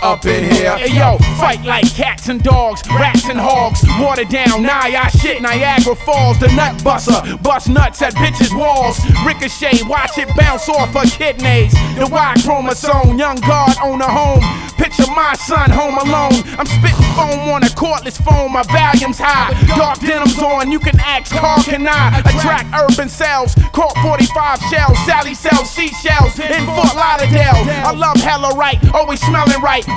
up in here. Hey yo, fight like cats and dogs, rats and hogs. Water down, I shit Niagara Falls. The nut buster, bust nuts at bitches' walls. Ricochet, watch it bounce off her kidneys. The Y chromosome, young guard own a home. Picture my son home alone. I'm spitting foam on a cordless phone, my volume's high. Dark denim's on, you can ask Carl can I attract urban cells, caught 45 shells. Sally sells seashells in Fort Lauderdale. I love hella right, always smelling right.